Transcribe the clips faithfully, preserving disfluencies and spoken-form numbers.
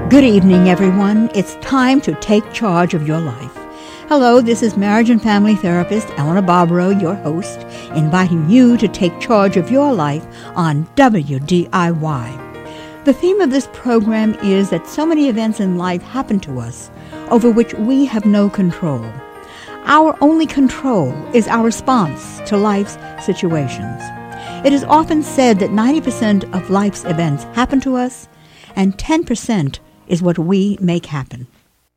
Good evening, everyone. It's time to take charge of your life. Hello, this is marriage and family therapist Eleanor Barbaro, your host, inviting you to take charge of your life on W D I Y. The theme of this program is that so many events in life happen to us over which we have no control. Our only control is our response to life's situations. It is often said that ninety percent of life's events happen to us, and ten percent is what we make happen.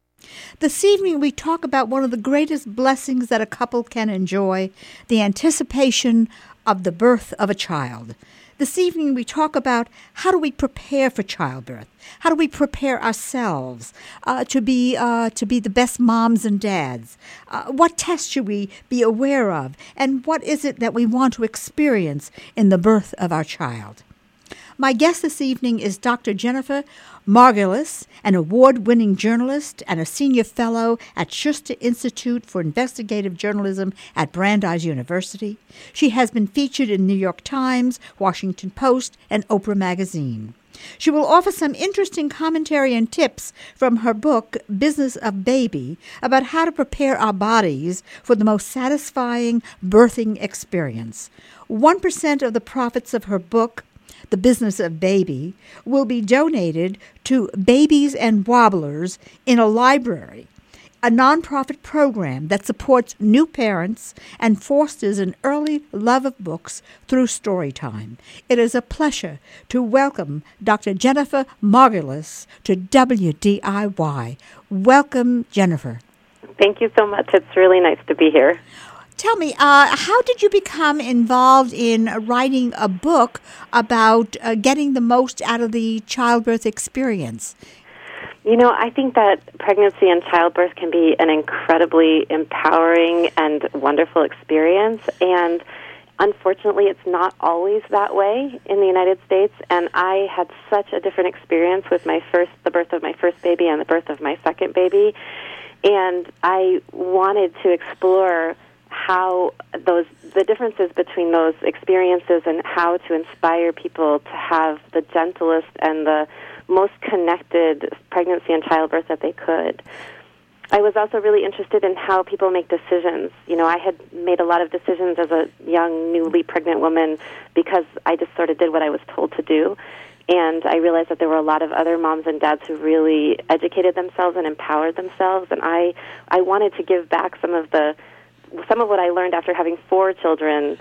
This evening we talk about one of the greatest blessings that a couple can enjoy, the anticipation of the birth of a child. This evening we talk about how do we prepare for childbirth? How do we prepare ourselves uh, to be uh, to be the best moms and dads? Uh, what tests should we be aware of? And what is it that we want to experience in the birth of our child? My guest this evening is Doctor Jennifer Margulis, an award-winning journalist and a senior fellow at Schuster Institute for Investigative Journalism at Brandeis University. She has been featured in New York Times, Washington Post, and Oprah Magazine. She will offer some interesting commentary and tips from her book, Business of Baby, about how to prepare our bodies for the most satisfying birthing experience. One percent of the profits of her book, The Business of Baby, will be donated to Babies and Wobblers in a Library, a nonprofit program that supports new parents and fosters an early love of books through story time. It is a pleasure to welcome Doctor Jennifer Margulis to W D I Y. Welcome, Jennifer. Thank you so much. It's really nice to be here. Tell me, uh, how did you become involved in writing a book about uh, getting the most out of the childbirth experience? You know, I think that pregnancy and childbirth can be an incredibly empowering and wonderful experience, and unfortunately it's not always that way in the United States, and I had such a different experience with my first, the birth of my first baby and the birth of my second baby, and I wanted to explore how those the differences between those experiences and how to inspire people to have the gentlest and the most connected pregnancy and childbirth that they could. I was also really interested in how people make decisions. You know, I had made a lot of decisions as a young, newly pregnant woman because I just sort of did what I was told to do. And I realized that there were a lot of other moms and dads who really educated themselves and empowered themselves. And I, I wanted to give back some of the Some of what I learned after having four children.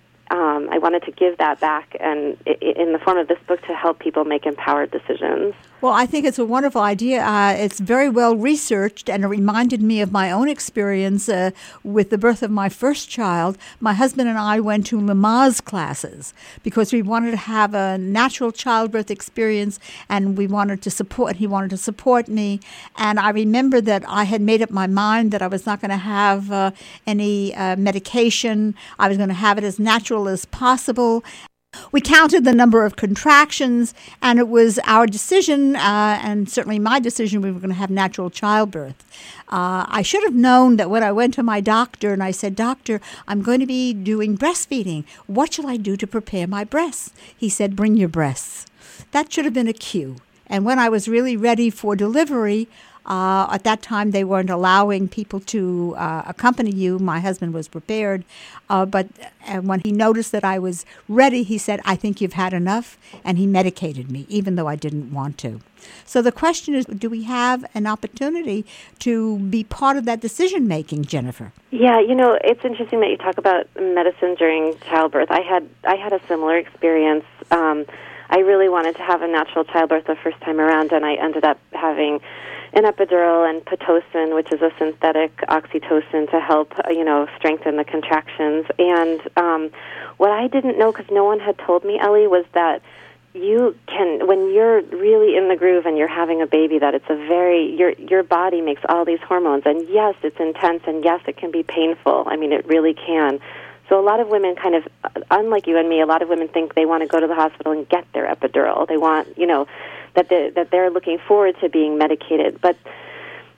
Um, I wanted to give that back and I- in the form of this book to help people make empowered decisions. Well, I think it's a wonderful idea. Uh, it's very well researched, and it reminded me of my own experience uh, with the birth of my first child. My husband and I went to Lamaze classes because we wanted to have a natural childbirth experience, and we wanted to support. He wanted to support me, and I remember that I had made up my mind that I was not going to have uh, any uh, medication. I was going to have it as natural as possible. We counted the number of contractions, and it was our decision, uh, and certainly my decision, we were going to have natural childbirth. Uh, I should have known that when I went to my doctor and I said, "Doctor, I'm going to be doing breastfeeding. What shall I do to prepare my breasts?" He said, "Bring your breasts." That should have been a cue. And when I was really ready for delivery, Uh, at that time, they weren't allowing people to uh, accompany you. My husband was prepared. Uh, but and when he noticed that I was ready, he said, "I think you've had enough." And he medicated me, even though I didn't want to. So the question is, do we have an opportunity to be part of that decision-making, Jennifer? Yeah, you know, it's interesting that you talk about medicine during childbirth. I had I had a similar experience. Um, I really wanted to have a natural childbirth the first time around, and I ended up having an epidural and Pitocin, which is a synthetic oxytocin to help, you know, strengthen the contractions. And um, what I didn't know, because no one had told me, Ellie, was that you can, when you're really in the groove and you're having a baby, that it's a very, your your body makes all these hormones. And yes, it's intense, and yes, it can be painful. I mean, it really can. So a lot of women kind of, unlike you and me, a lot of women think they want to go to the hospital and get their epidural. They want, you know, that they, that they're looking forward to being medicated. But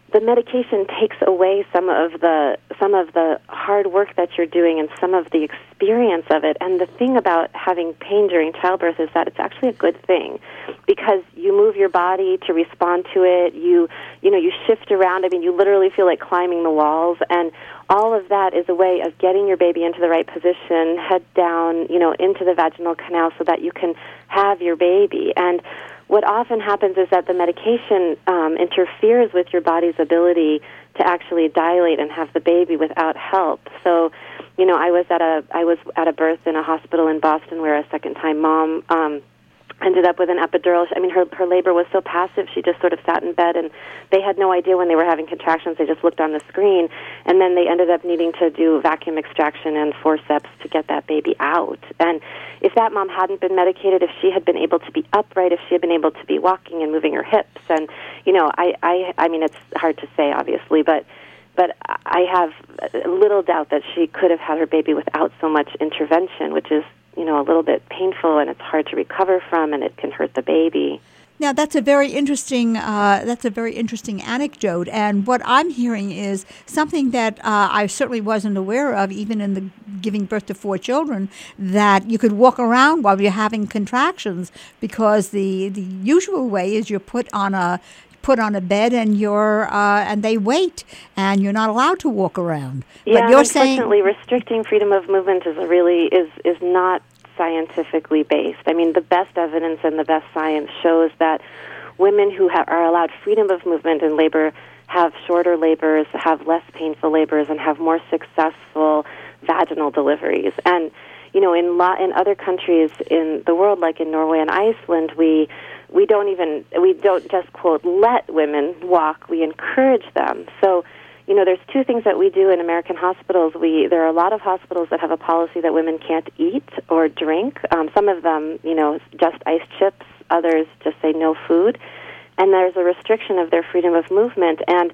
the medication takes away some of the some of the hard work that you're doing and some of the experience of it. And the thing about having pain during childbirth is that it's actually a good thing, because you move your body to respond to it. You you know you shift around. I mean, you literally feel like climbing the walls, and all of that is a way of getting your baby into the right position, head down, you know, into the vaginal canal, so that you can have your baby. And what often happens is that the medication um, interferes with your body's ability to actually dilate and have the baby without help. So, you know, I was at a I was at a birth in a hospital in Boston where a second-time mom um, ended up with an epidural. I mean, her her labor was so passive. She just sort of sat in bed, and they had no idea when they were having contractions. They just looked on the screen, and then they ended up needing to do vacuum extraction and forceps to get that baby out. And if that mom hadn't been medicated, if she had been able to be upright, if she had been able to be walking and moving her hips, and, you know, I, I, I mean, it's hard to say, obviously, but but I have little doubt that she could have had her baby without so much intervention, which is, you know, a little bit painful, and it's hard to recover from, and it can hurt the baby. Now, that's a very interesting. Uh, that's a very interesting anecdote, and what I'm hearing is something that uh, I certainly wasn't aware of, even in the giving birth to four children, that you could walk around while you're having contractions, because the the usual way is you're put on a put on a bed and you're uh, and they wait, and you're not allowed to walk around. Yeah, but you're unfortunately, saying restricting freedom of movement is a really is is not scientifically based. I mean, the best evidence and the best science shows that women who ha- are allowed freedom of movement in labor have shorter labors, have less painful labors, and have more successful vaginal deliveries. And, you know, in lo- in other countries in the world, like in Norway and Iceland, we we don't even we don't just quote let women walk. We encourage them. So, you know, there's two things that we do in American hospitals. We there are a lot of hospitals that have a policy that women can't eat or drink. Um, some of them, you know, just ice chips. Others just say no food. And there's a restriction of their freedom of movement. And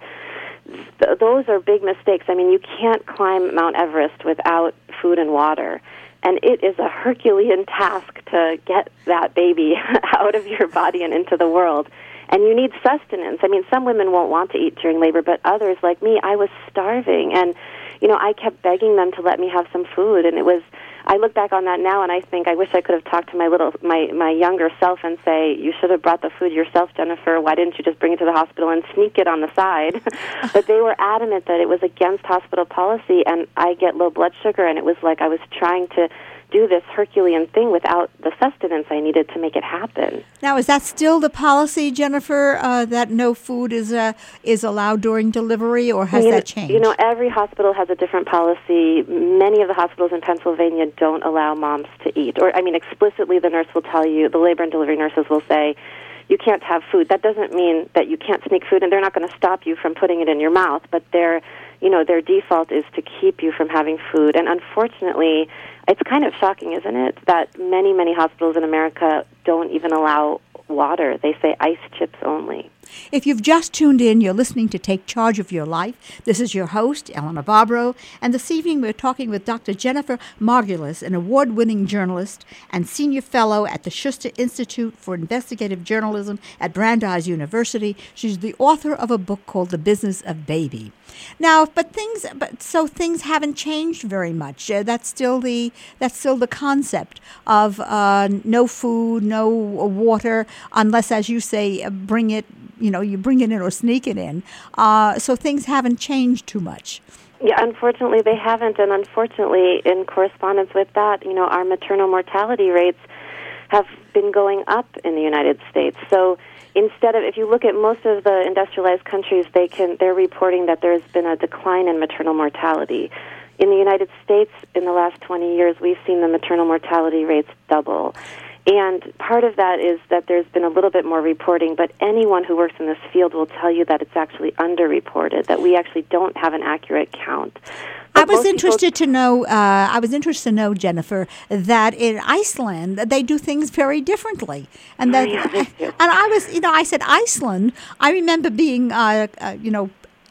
th- those are big mistakes. I mean, you can't climb Mount Everest without food and water. And it is a Herculean task to get that baby out of your body and into the world. And you need sustenance. I mean, some women won't want to eat during labor, but others, like me, I was starving. And, you know, I kept begging them to let me have some food. And it was, I look back on that now, and I think I wish I could have talked to my little, my, my younger self and say, you should have brought the food yourself, Jennifer. Why didn't you just bring it to the hospital and sneak it on the side? But they were adamant that it was against hospital policy, and I get low blood sugar, and it was like I was trying to do this Herculean thing without the sustenance I needed to make it happen. Now, is that still the policy, Jennifer, uh, that no food is uh, is allowed during delivery, or has you that know, changed? You know, every hospital has a different policy. Many of the hospitals in Pennsylvania don't allow moms to eat. Or, I mean, explicitly the nurse will tell you, the labor and delivery nurses will say, you can't have food. That doesn't mean that you can't sneak food, and they're not going to stop you from putting it in your mouth, but their, you know, their default is to keep you from having food. And unfortunately, it's kind of shocking, isn't it, that many, many hospitals in America don't even allow water. They say ice chips only. If you've just tuned in, you're listening to Take Charge of Your Life. This is your host, Elena Barbaro, and this evening we're talking with Doctor Jennifer Margulis, an award-winning journalist and senior fellow at the Schuster Institute for Investigative Journalism at Brandeis University. She's the author of a book called The Business of Baby. Now, but things, but so things haven't changed very much. Uh, that's still the that's still the concept of uh, no food, no water, unless, as you say, uh, bring it. You know, you bring it in or sneak it in. Uh, so things haven't changed too much. Yeah, unfortunately they haven't, and unfortunately, in correspondence with that, you know, our maternal mortality rates have been going up in the United States. So instead of, if you look at most of the industrialized countries, they can they're reporting that there's been a decline in maternal mortality. In the United States, in the last twenty years, we've seen the maternal mortality rates double. And part of that is that there's been a little bit more reporting, but anyone who works in this field will tell you that it's actually underreported, that we actually don't have an accurate count. But I was most interested people, to know, uh, I was interested to know, Jennifer, that in Iceland, they do things very differently. And that, yeah, they do. and I was, you know, I said Iceland. I remember being, uh, uh, you know,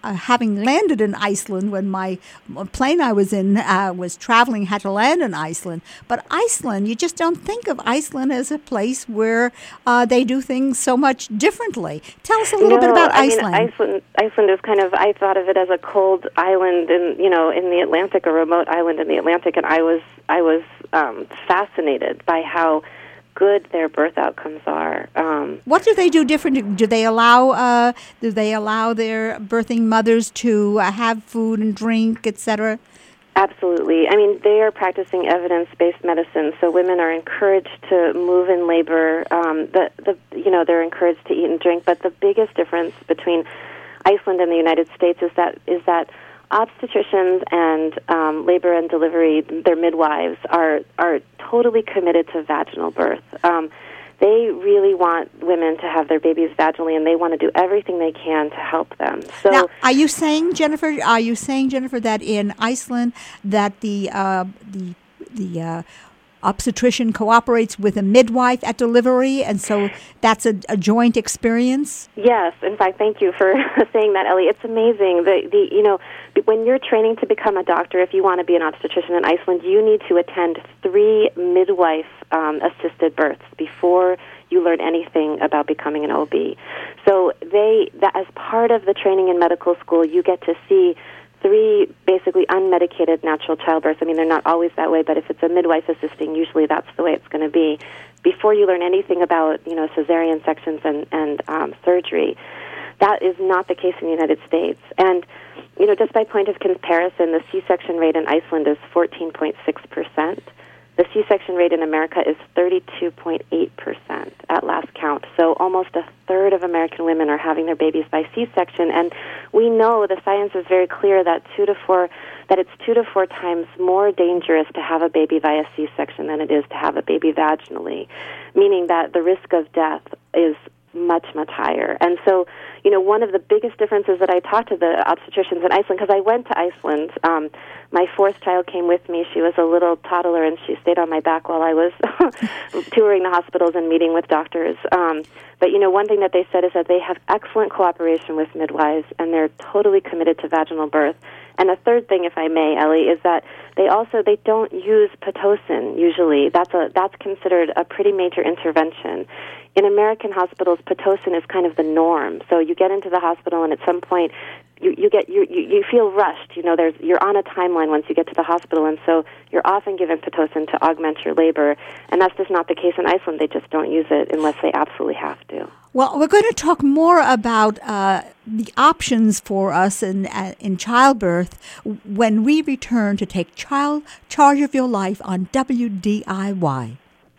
uh, having landed in Iceland when my plane I was in uh, was traveling, had to land in Iceland. But Iceland, you just don't think of Iceland as a place where uh, they do things so much differently. Tell us a little no, bit about I Iceland. Mean, Iceland. Iceland is kind of, I thought of it as a cold island in, you know, in the Atlantic, a remote island in the Atlantic, and I was, I was um, fascinated by how good their birth outcomes are. Um, what do they do different? Do they allow uh, do they allow their birthing mothers to uh, have food and drink, et cetera? Absolutely. I mean, they are practicing evidence-based medicine, so women are encouraged to move in labor. Um, the, the, you know, they're encouraged to eat and drink. But the biggest difference between Iceland and the United States is that is that obstetricians and um, labor and delivery, their midwives, are are totally committed to vaginal birth. Um, they really want women to have their babies vaginally, and they want to do everything they can to help them. So, now, are you saying, Jennifer? Are you saying, Jennifer, that in Iceland, that the uh, the the uh, obstetrician cooperates with a midwife at delivery, and so that's a, a joint experience? Yes. In fact, thank you for saying that, Ellie. It's amazing. The, the, you know, when you're training to become a doctor, if you want to be an obstetrician in Iceland, you need to attend three midwife-assisted um, births before you learn anything about becoming an O B. So they, that, as part of the training in medical school, you get to see three basically unmedicated natural childbirths. I mean, they're not always that way, but if it's a midwife assisting, usually that's the way it's going to be. Before you learn anything about, you know, cesarean sections and, and um, surgery, that is not the case in the United States. And, you know, just by point of comparison, the C-section rate in Iceland is fourteen point six percent. The C-section rate in America is thirty-two point eight percent at last count. So almost a third of American women are having their babies by C-section. And we know, the science is very clear, that two to four, that it's two to four times more dangerous to have a baby via C-section than it is to have a baby vaginally, meaning that the risk of death is much, much higher. And so, you know, one of the biggest differences that I talked to the obstetricians in Iceland, because I went to Iceland, um, my fourth child came with me. She was a little toddler, and she stayed on my back while I was touring the hospitals and meeting with doctors. Um, but, you know, one thing that they said is that they have excellent cooperation with midwives, and they're totally committed to vaginal birth. And a third thing, if I may, Ellie, is that they also, they don't use Pitocin usually. That's a that's considered a pretty major intervention. In American hospitals, Pitocin is kind of the norm. So you get into the hospital, and at some point, you, you get you, you you feel rushed. You know, there's you're on a timeline once you get to the hospital, and so you're often given Pitocin to augment your labor. And that's just not the case in Iceland. They just don't use it unless they absolutely have to. Well, we're going to talk more about uh, the options for us in uh, in childbirth when we return to take child charge of your life on W D I Y.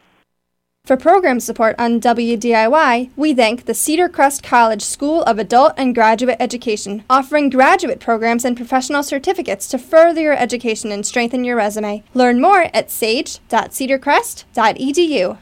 For program support on W D I Y, we thank the Cedar Crest College School of Adult and Graduate Education, offering graduate programs and professional certificates to further your education and strengthen your resume. Learn more at sage dot cedar crest dot e d u.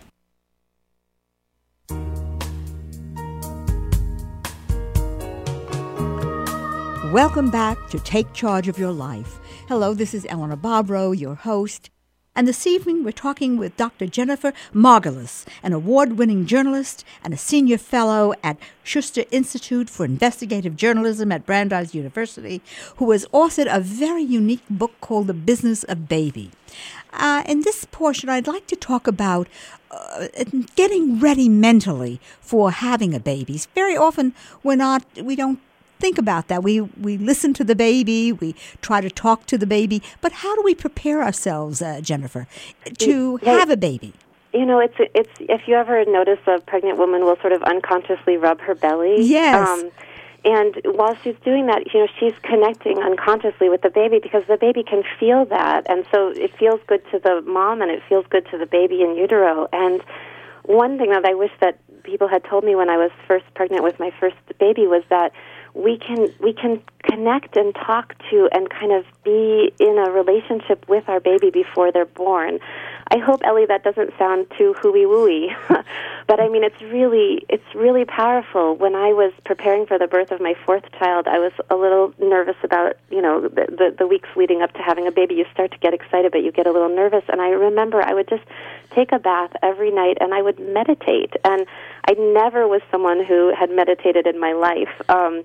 Welcome back to Take Charge of Your Life. Hello, this is Eleanor Bobrow, your host. And this evening, we're talking with Doctor Jennifer Margulis, an award-winning journalist and a senior fellow at Schuster Institute for Investigative Journalism at Brandeis University, who has authored a very unique book called The Business of Baby. Uh, in this portion, I'd like to talk about uh, getting ready mentally for having a baby. Very often, we're not, we don't think about that. We we listen to the baby, we try to talk to the baby, but how do we prepare ourselves, uh, Jennifer, to yeah, have a baby? You know, it's it's if you ever notice a pregnant woman will sort of unconsciously rub her belly. Yes. Um, and while she's doing that, you know, she's connecting unconsciously with the baby because the baby can feel that, and so it feels good to the mom and it feels good to the baby in utero. And one thing that I wish that people had told me when I was first pregnant with my first baby was that we can we can connect and talk to and kind of be in a relationship with our baby before they're born. I hope, Ellie, that doesn't sound too hooey-wooey, but I mean, it's really it's really powerful. When I was preparing for the birth of my fourth child, I was a little nervous about, you know, the, the, the weeks leading up to having a baby. You start to get excited, but you get a little nervous, and I remember I would just take a bath every night, and I would meditate, and I never was someone who had meditated in my life. Um,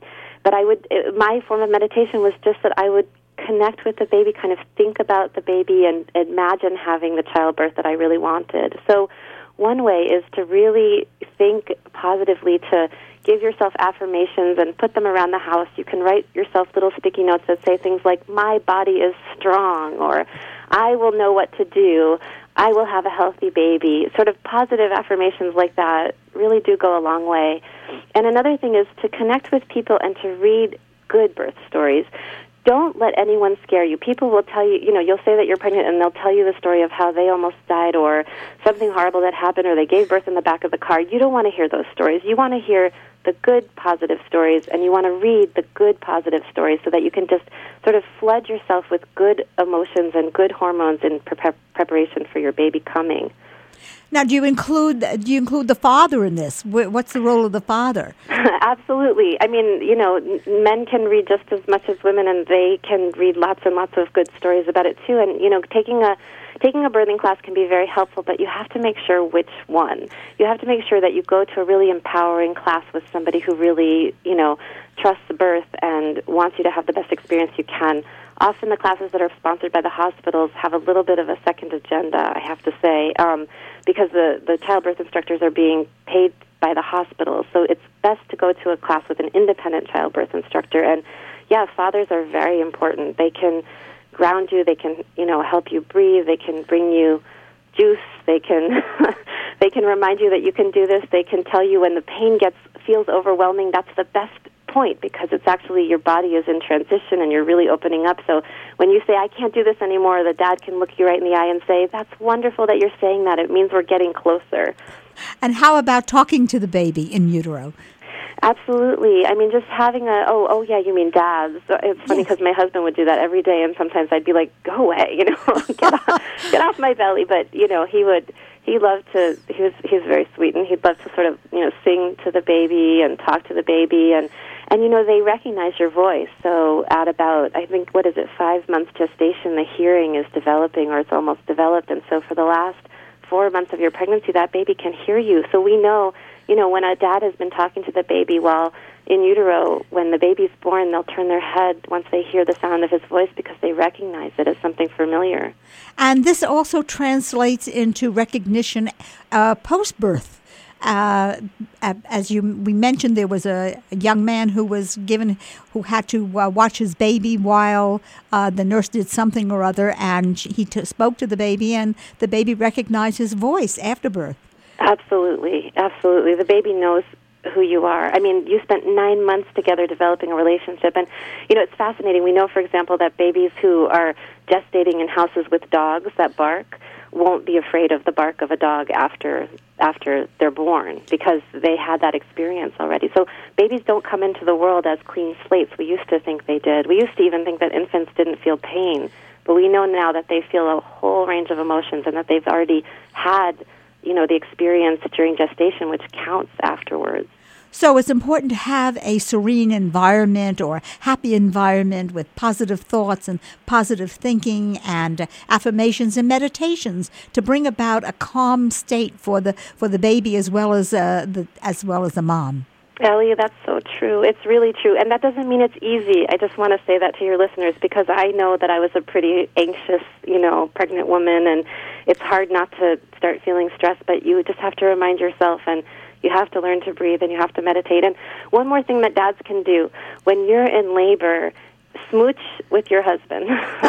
but I would, it, my form of meditation was just that I would connect with the baby, kind of think about the baby and imagine having the childbirth that I really wanted. So one way is to really think positively, to give yourself affirmations and put them around the house. You can write yourself little sticky notes that say things like, my body is strong, or I will know what to do, I will have a healthy baby. Sort of positive affirmations like that really do go a long way. And another thing is to connect with people and to read good birth stories. Don't let anyone scare you. People will tell you, you know, you'll say that you're pregnant and they'll tell you the story of how they almost died or something horrible that happened or they gave birth in the back of the car. You don't want to hear those stories. You want to hear the good, positive stories, and you want to read the good, positive stories so that you can just sort of flood yourself with good emotions and good hormones in pre- preparation for your baby coming. Now, do you include do you include the father in this? What's the role of the father? Absolutely. I mean, you know, men can read just as much as women, and they can read lots and lots of good stories about it too. And you know, taking a taking a birthing class can be very helpful, but you have to make sure which one. You have to make sure that you go to a really empowering class with somebody who really, you know, trusts the birth and wants you to have the best experience you can. Often the classes that are sponsored by the hospitals have a little bit of a second agenda, I have to say, um, because the, the childbirth instructors are being paid by the hospitals. So it's best to go to a class with an independent childbirth instructor. And, yeah, fathers are very important. They can ground you. They can, you know, help you breathe. They can bring you juice. They can they can remind you that you can do this. They can tell you when the pain gets feels overwhelming. That's the best point, because it's actually your body is in transition and you're really opening up. So when you say, I can't do this anymore, the dad can look you right in the eye and say, that's wonderful that you're saying that. It means we're getting closer. And how about talking to the baby in utero? Absolutely. I mean, just having a, oh, oh yeah, you mean dads. It's funny because yes. my husband would do that every day, and sometimes I'd be like, go away, you know, get, off, get off my belly. But, you know, he would, he loved to, he was, he was very sweet, and he'd love to sort of, you know, sing to the baby and talk to the baby, and And, you know, they recognize your voice. So at about, I think, what is it, five months gestation, the hearing is developing, or it's almost developed. And so for the last four months of your pregnancy, that baby can hear you. So we know, you know, when a dad has been talking to the baby while in utero, when the baby's born, they'll turn their head once they hear the sound of his voice because they recognize it as something familiar. And this also translates into recognition uh, post-birth. Uh, as you we mentioned, there was a, a young man who was given, who had to uh, watch his baby while uh, the nurse did something or other, and he t- spoke to the baby, and the baby recognized his voice after birth. Absolutely, absolutely. The baby knows who you are. I mean, you spent nine months together developing a relationship, and, you know, it's fascinating. We know, for example, that babies who are gestating in houses with dogs that bark won't be afraid of the bark of a dog after after they're born, because they had that experience already. So babies don't come into the world as clean slates. We used to think they did. We used to even think that infants didn't feel pain, but we know now that they feel a whole range of emotions and that they've already had, you know, the experience during gestation, which counts afterwards. So it's important to have a serene environment or happy environment with positive thoughts and positive thinking and affirmations and meditations to bring about a calm state for the for the baby as well as uh, the as well as the mom. Ellie, that's so true. It's really true. And that doesn't mean it's easy. I just want to say that to your listeners, because I know that I was a pretty anxious, you know, pregnant woman, and it's hard not to start feeling stressed, but you just have to remind yourself, and you have to learn to breathe, and you have to meditate. And one more thing that dads can do, when you're in labor, smooch with your husband.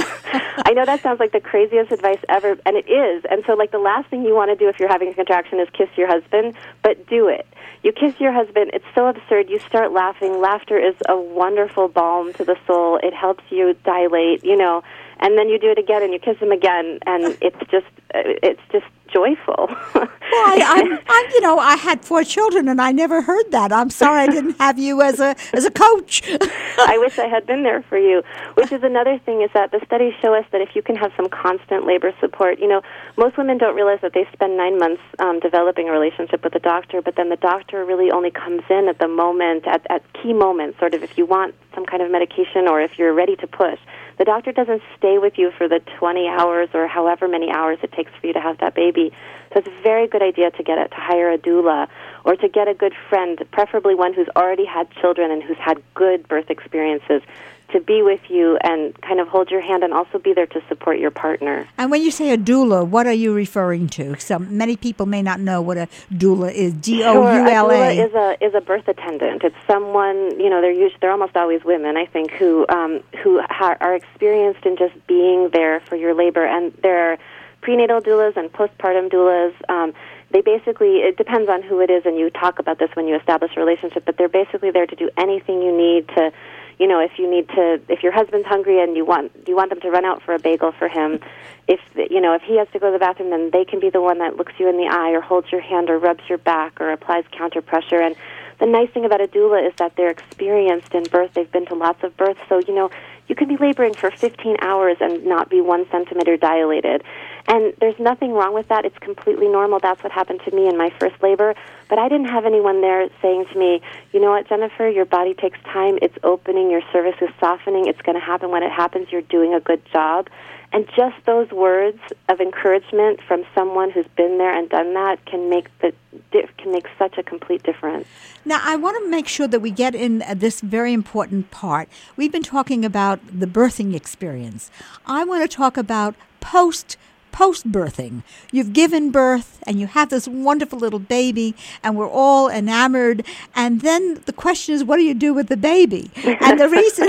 I know that sounds like the craziest advice ever, and it is. And so, like, the last thing you want to do if you're having a contraction is kiss your husband, but do it. You kiss your husband. It's so absurd. You start laughing. Laughter is a wonderful balm to the soul. It helps you dilate, you know. And then you do it again, and you kiss him again, and it's just, it's just joyful. Well, I, I'm, I'm, you know, I had four children, and I never heard that. I'm sorry I didn't have you as a as a coach. I wish I had been there for you. Which is another thing, is that the studies show us that if you can have some constant labor support, you know, most women don't realize that they spend nine months um, developing a relationship with a doctor, but then the doctor really only comes in at the moment, at, at key moments, sort of if you want some kind of medication or if you're ready to push. The doctor doesn't stay with you for the twenty hours or however many hours it takes for you to have that baby. So it's a very good idea to get it, to hire a doula, or to get a good friend, preferably one who's already had children and who's had good birth experiences, to be with you and kind of hold your hand and also be there to support your partner. And when you say a doula, what are you referring to? Some many people may not know what a doula is. D O U L A. Sure, a doula is a is a birth attendant. It's someone, you know, they're usually, they're almost always women, I think, who um, who ha- are experienced in just being there for your labor. And there are prenatal doulas and postpartum doulas. Um, they basically, it depends on who it is, and you talk about this when you establish a relationship, but they're basically there to do anything you need to. You know, if you need to, if your husband's hungry and you want you want them to run out for a bagel for him, if you know if he has to go to the bathroom, then they can be the one that looks you in the eye or holds your hand or rubs your back or applies counter pressure. And the nice thing about a doula is that they're experienced in birth. They've been to lots of births, so you know you can be laboring for fifteen hours and not be one centimeter dilated. And there's nothing wrong with that. It's completely normal. That's what happened to me in my first labor. But I didn't have anyone there saying to me, you know what, Jennifer, your body takes time. It's opening. Your cervix is softening. It's going to happen when it happens. You're doing a good job. And just those words of encouragement from someone who's been there and done that can make the can make such a complete difference. Now, I want to make sure that we get in this very important part. We've been talking about the birthing experience. I want to talk about post post-birthing. You've given birth and you have this wonderful little baby and we're all enamored, and then the question is, what do you do with the baby? And the reason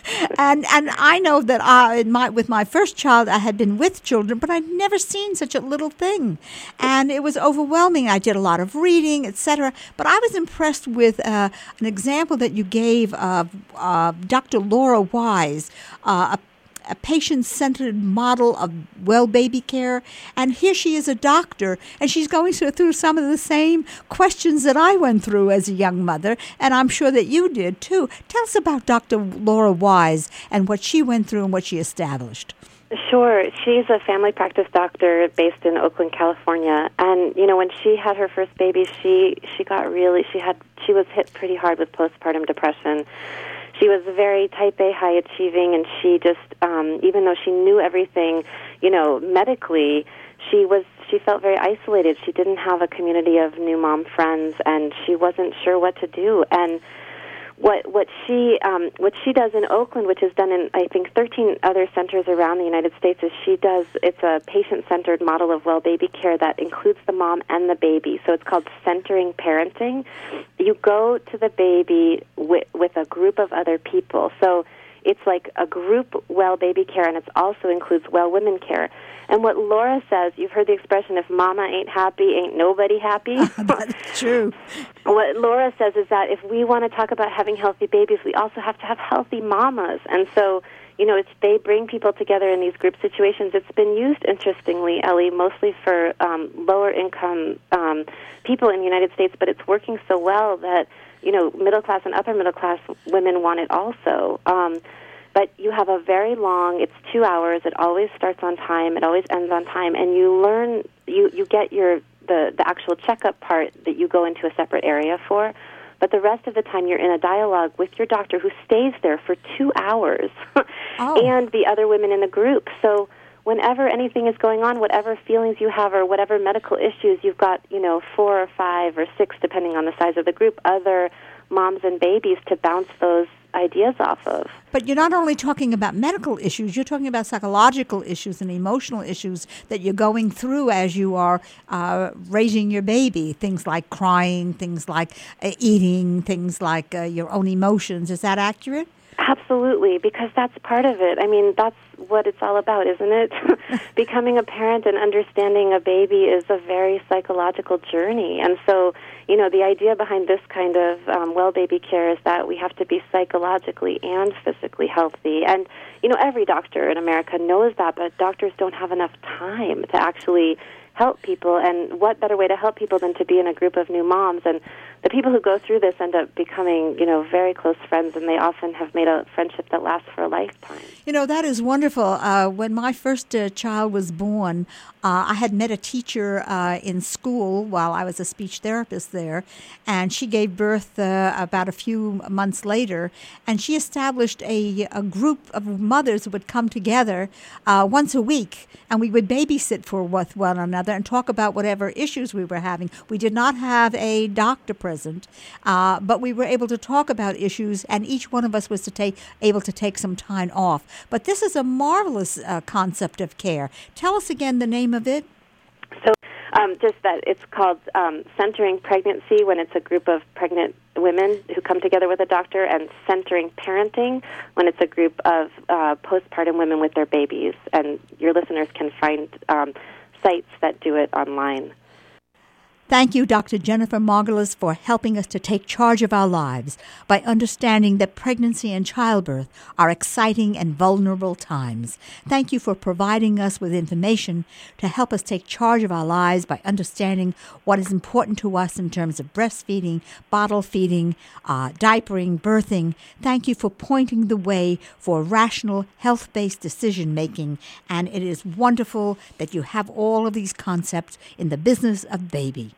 and and I know that I in my with my first child I had been with children, but I'd never seen such a little thing, and it was overwhelming. I did a lot of reading, et cetera, but I was impressed with uh, an example that you gave of uh, Doctor Laura Wise, uh, a a patient-centered model of well baby care. And here she is a doctor, and she's going through some of the same questions that I went through as a young mother, and I'm sure that you did too. Tell us about Doctor Laura Wise and what she went through and what she established. Sure. She's a family practice doctor based in Oakland, California. And, you know, when she had her first baby, she, she got really, she had, she was hit pretty hard with postpartum depression. She was very type A, high achieving, and she just, um, even though she knew everything, you know, medically, she was, she felt very isolated. She didn't have a community of new mom friends, and she wasn't sure what to do. And what what she um, what she does in Oakland, which is done in I think thirteen other centers around the United States, is she does it's a patient-centered model of well baby care that includes the mom and the baby. So it's called centering parenting. You go to the baby with, with a group of other people. So it's like a group well baby care, and it also includes well women care. And what Laura says, you've heard the expression, if mama ain't happy, ain't nobody happy. That's true. What Laura says is that if we want to talk about having healthy babies, we also have to have healthy mamas. And so, you know, it's, they bring people together in these group situations. It's been used, interestingly, Ellie, mostly for um, lower-income um, people in the United States, but it's working so well that, you know, middle-class and upper-middle-class women want it also. Um But you have a very long, it's two hours, it always starts on time, it always ends on time, and you learn, you, you get your the, the actual checkup part that you go into a separate area for, but the rest of the time you're in a dialogue with your doctor who stays there for two hours, oh. and the other women in the group. So whenever anything is going on, whatever feelings you have or whatever medical issues, you've got, you know, four or five or six, depending on the size of the group, other moms and babies to bounce those ideas off of. But you're not only talking about medical issues, you're talking about psychological issues and emotional issues that you're going through as you are uh, raising your baby. Things like crying, things like uh, eating, things like uh, your own emotions. Is that accurate? Absolutely, because that's part of it. I mean, that's what it's all about, isn't it? Becoming a parent and understanding a baby is a very psychological journey. And so, you know, the idea behind this kind of um, well baby care is that we have to be psychologically and physically healthy. And, you know, every doctor in America knows that, but doctors don't have enough time to actually help people. And what better way to help people than to be in a group of new moms? And the people who go through this end up becoming, you know, very close friends, and they often have made a friendship that lasts for a lifetime. You know, that is wonderful. wonderful. Uh, when my first uh, child was born, uh, I had met a teacher uh, in school while I was a speech therapist there, and she gave birth uh, about a few months later, and she established a, a group of mothers who would come together uh, once a week, and we would babysit for with one another and talk about whatever issues we were having. We did not have a doctor present, uh, but we were able to talk about issues, and each one of us was to take able to take some time off. But this is a marvelous uh, concept of care. Tell us again the name of it. So um, just that it's called um, Centering Pregnancy, when it's a group of pregnant women who come together with a doctor, and Centering Parenting when it's a group of uh, postpartum women with their babies. And your listeners can find um, sites that do it online. Thank you, Doctor Jennifer Margulis, for helping us to take charge of our lives by understanding that pregnancy and childbirth are exciting and vulnerable times. Thank you for providing us with information to help us take charge of our lives by understanding what is important to us in terms of breastfeeding, bottle feeding, uh, diapering, birthing. Thank you for pointing the way for rational, health-based decision-making, and it is wonderful that you have all of these concepts in the business of baby.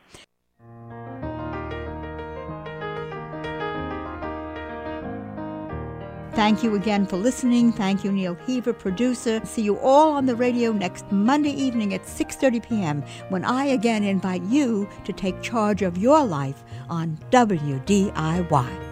Thank you again for listening. Thank you, Neil Heaver, producer. See you all on the radio next Monday evening at six thirty p.m. when I again invite you to take charge of your life on W D I Y.